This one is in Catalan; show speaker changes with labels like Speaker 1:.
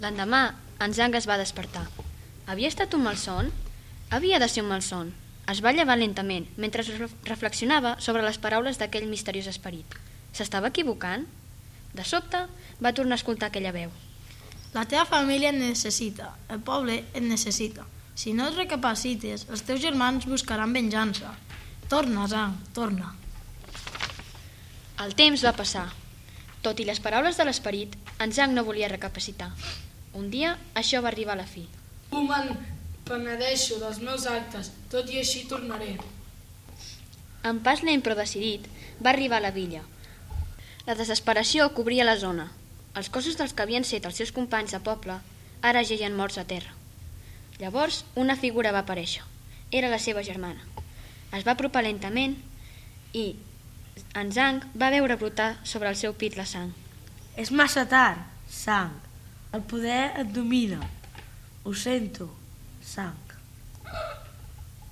Speaker 1: L'endemà, en Zhang es va despertar. Havia estat un malson? Havia de ser un malson. Es va llevar lentament, mentre reflexionava sobre les paraules d'aquell misteriós esperit. S'estava equivocant? De sobte, va tornar a escoltar aquella veu.
Speaker 2: La teva família et necessita, el poble et necessita. Si no et recapacites, els teus germans buscaran venjança. Torna, Zhang, torna.
Speaker 1: El temps va passar. Tot i les paraules de l'esperit, en Zhang no volia recapacitar. Un dia, això va arribar a la fi.
Speaker 3: Me'n penedeixo dels meus actes, tot i així tornaré.
Speaker 1: En pas lent però decidit, va arribar a la villa. La desesperació cobria la zona. Els cossos dels que havien set els seus companys de poble ara geien morts a terra. Llavors, una figura va aparèixer. Era la seva germana. Es va apropar lentament i en Zhang va veure brotar sobre el seu pit la sang.
Speaker 4: És massa tard, Zhang. El poder et domina. Ho sento, Zhang.